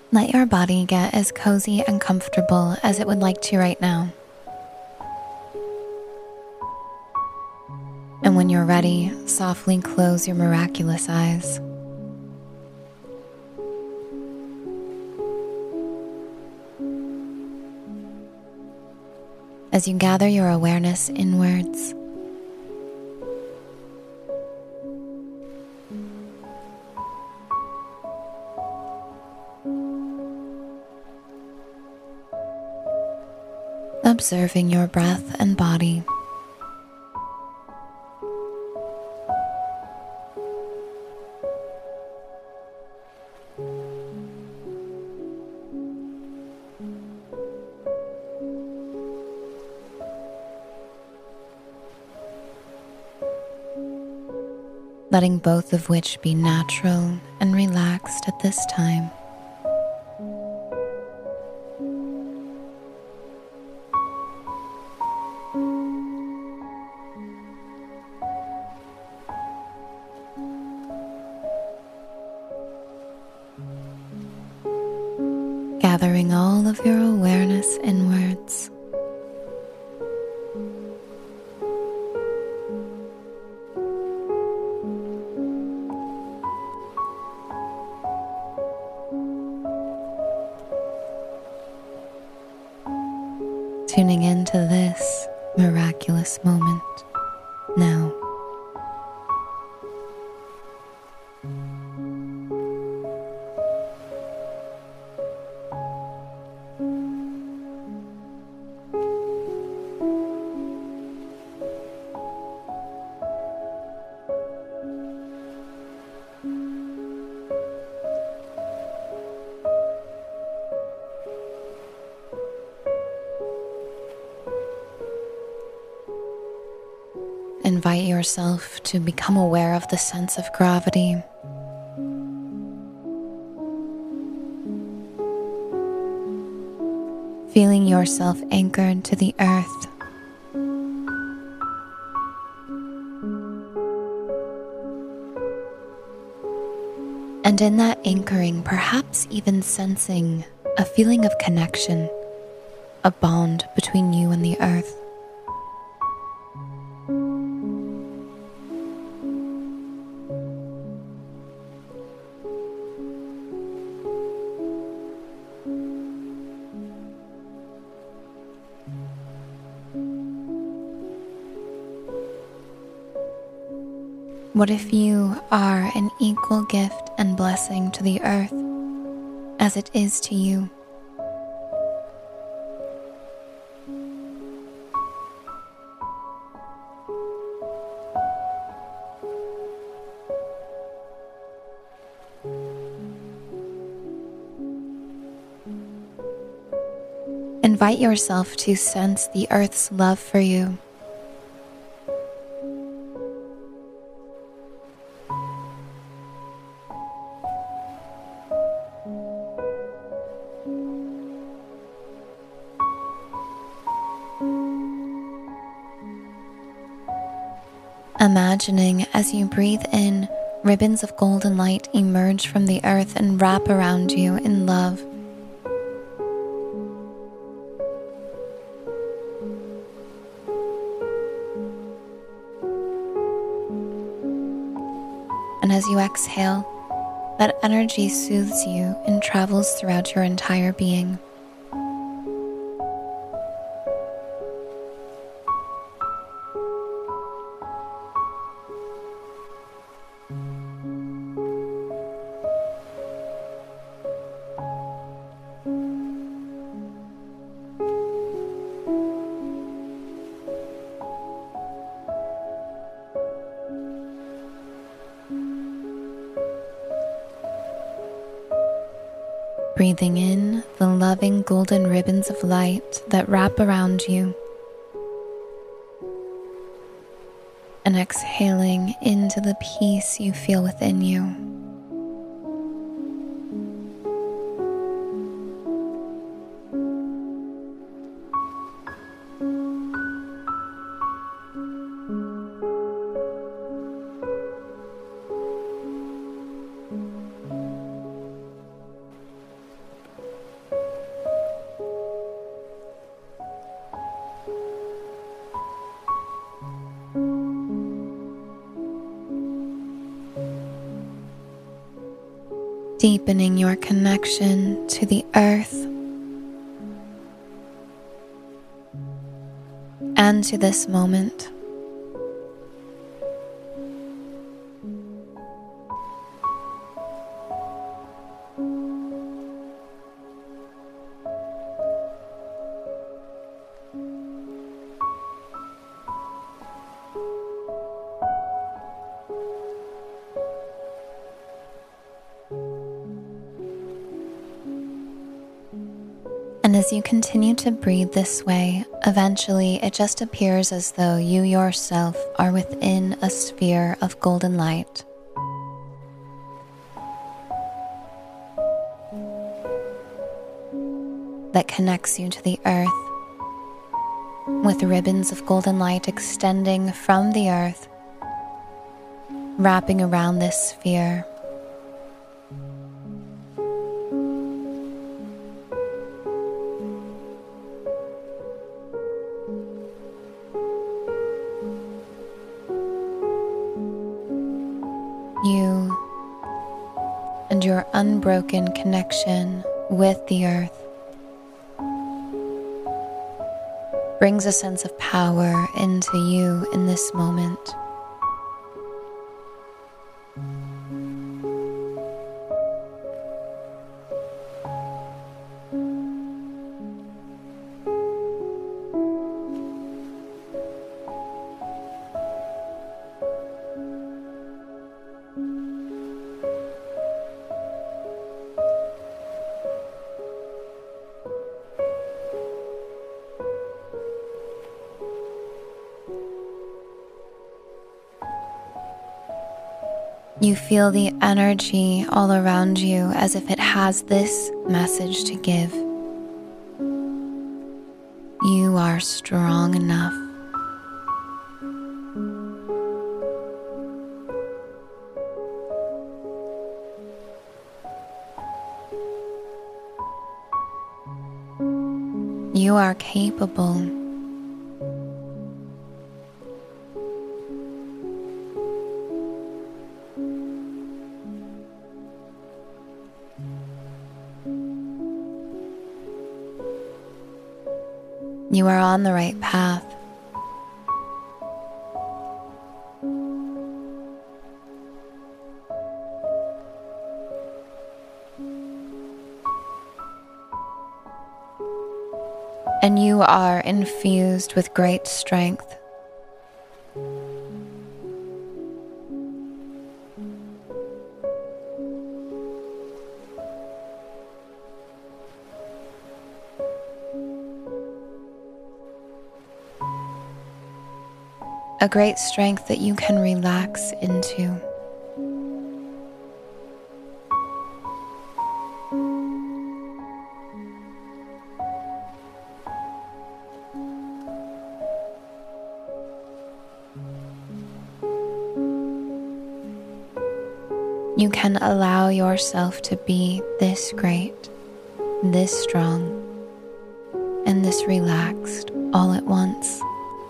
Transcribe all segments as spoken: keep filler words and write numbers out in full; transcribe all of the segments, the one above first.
Let your body get as cozy and comfortable as it would like to right now. And when you're ready, softly close your miraculous eyes. As you gather your awareness inwards, observing your breath and body. Letting both of which be natural and relaxed at this time. Gathering all of your awareness inwards. Tuning into this miraculous moment now. Invite yourself to become aware of the sense of gravity. Feeling yourself anchored to the earth. And in that anchoring, perhaps even sensing a feeling of connection, a bond between you and the earth. What if you are an equal gift and blessing to the earth as it is to you? Invite yourself to sense the earth's love for you. Imagining as you breathe in, ribbons of golden light emerge from the earth and wrap around you in love. And as you exhale, that energy soothes you and travels throughout your entire being. Breathing in the loving golden ribbons of light that wrap around you, and exhaling into the peace you feel within you. deepening your connection to the earth and to this moment. And as you continue to breathe this way, eventually it just appears as though you yourself are within a sphere of golden light. That connects you to the earth, with ribbons of golden light extending from the earth, wrapping around this sphere. You and your unbroken connection with the earth brings a sense of power into you in this moment. You feel the energy all around you as if it has this message to give. You are strong enough. You are capable. You are on the right path. And you are infused with great strength. A great strength that you can relax into. You can allow yourself to be this great, this strong, and this relaxed all at once.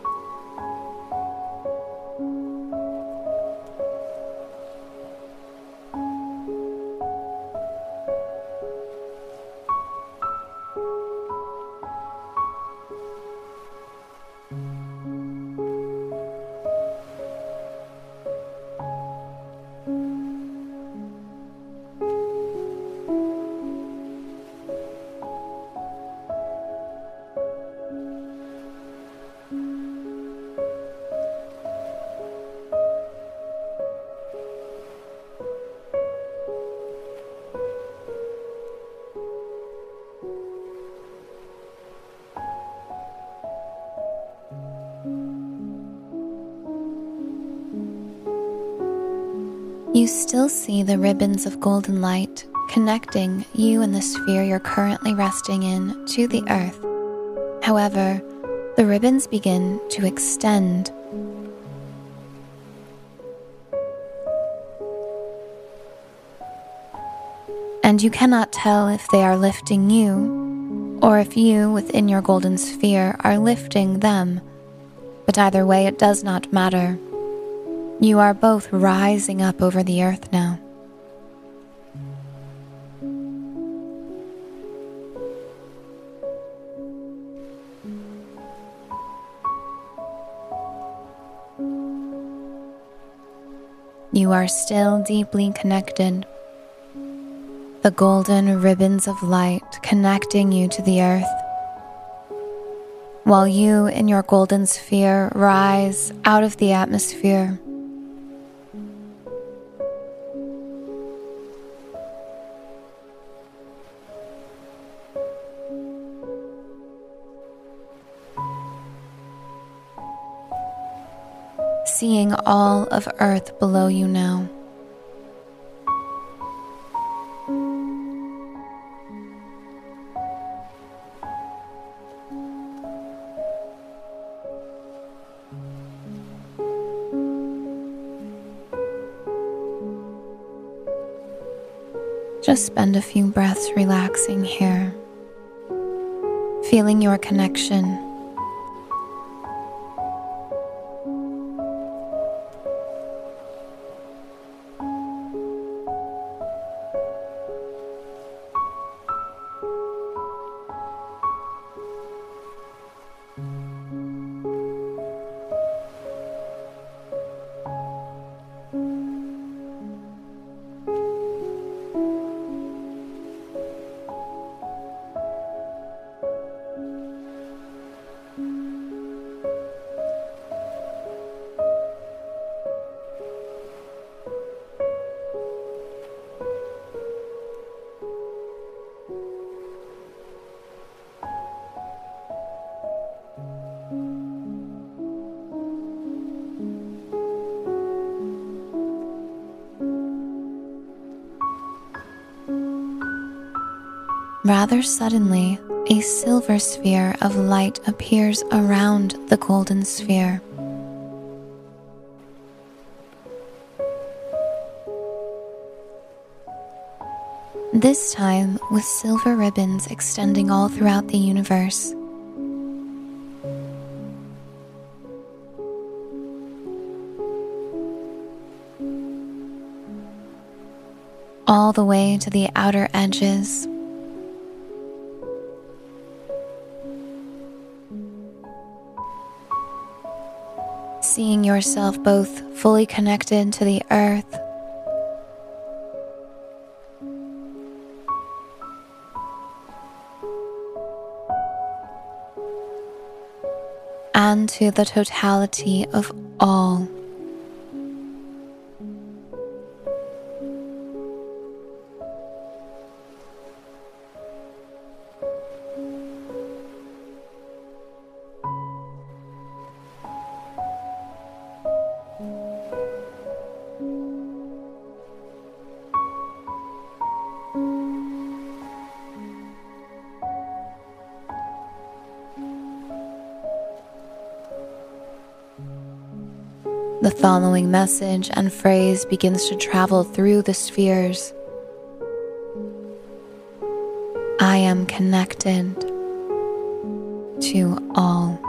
You still see the ribbons of golden light connecting you and the sphere you're currently resting in to the earth. However, the ribbons begin to extend. And you cannot tell if they are lifting you, or if you, within your golden sphere, are lifting them. But either way, it does not matter. You are both rising up over the earth now. you are still deeply connected. The golden ribbons of light connecting you to the earth, while you in your golden sphere rise out of the atmosphere. Seeing all of Earth below you now. Just spend a few breaths relaxing here, feeling your connection. Rather suddenly, a silver sphere of light appears around the golden sphere. This time with silver ribbons extending all throughout the universe. All the way to the outer edges. Seeing yourself both fully connected to the earth and to the totality of all. The following message and phrase begins to travel through the spheres. I am connected to all.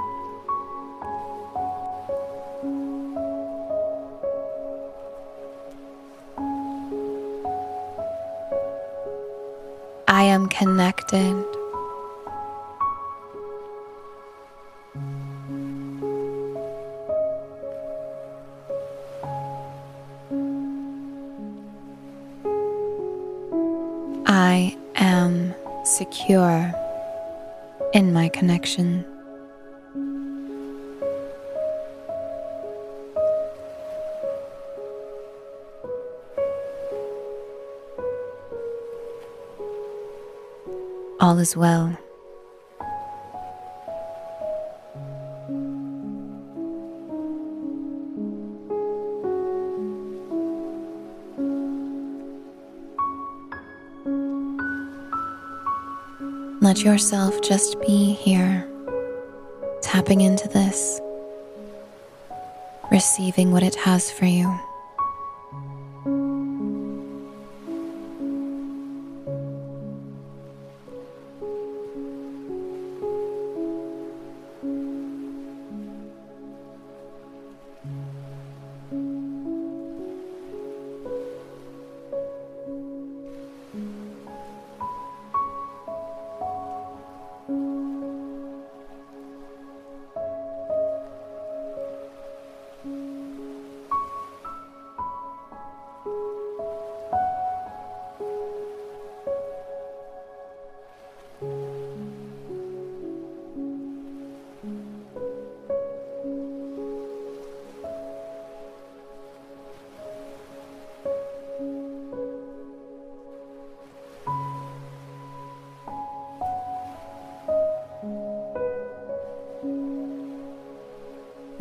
I am connected. I am secure in my connection. All is well. Let yourself just be here, tapping into this, receiving what it has for you.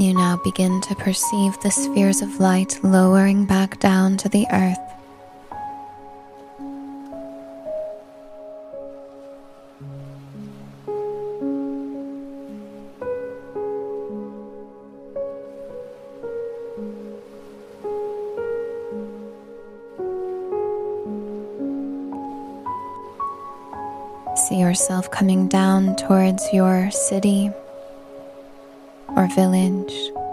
You now begin to perceive the spheres of light lowering back down to the earth. See yourself coming down towards your city or village.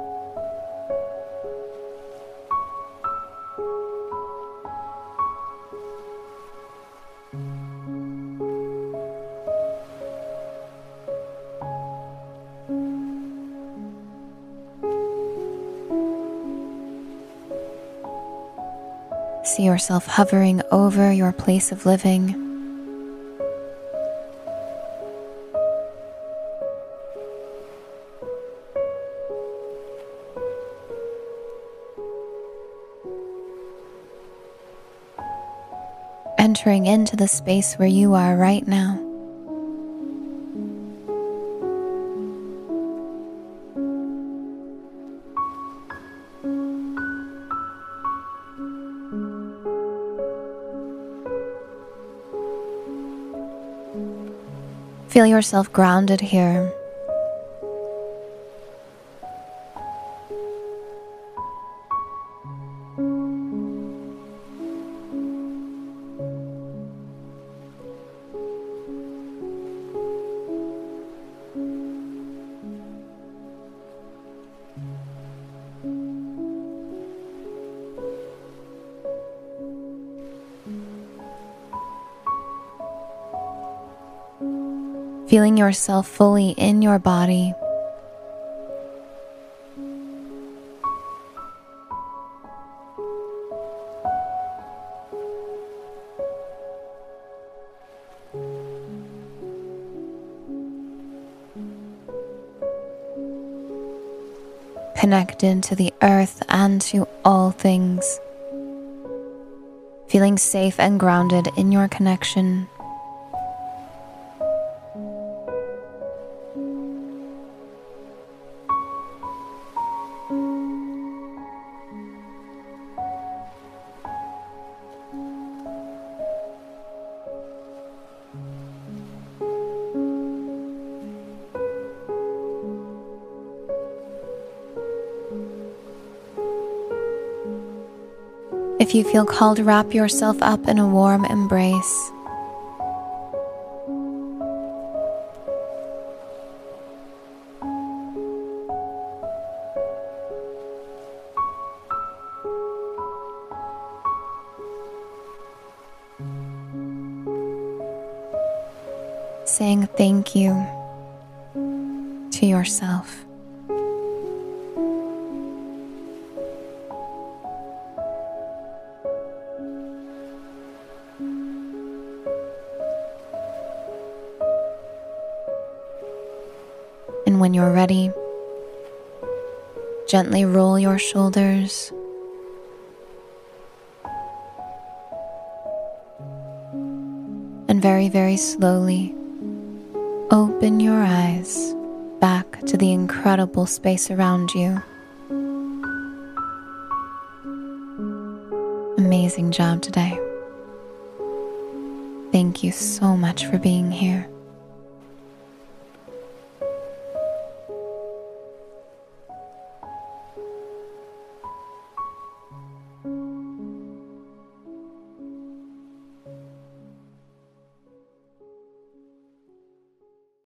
See yourself hovering over your place of living. Entering into the space where you are right now. Feel yourself grounded here. Feeling yourself fully in your body. Connected to the earth and to all things. Feeling safe and grounded in your connection. If you feel called, wrap yourself up in a warm embrace. Saying thank you to yourself. And when you're ready, gently roll your shoulders. And very, very slowly open your eyes back to the incredible space around you. Amazing job today. Thank you so much for being here.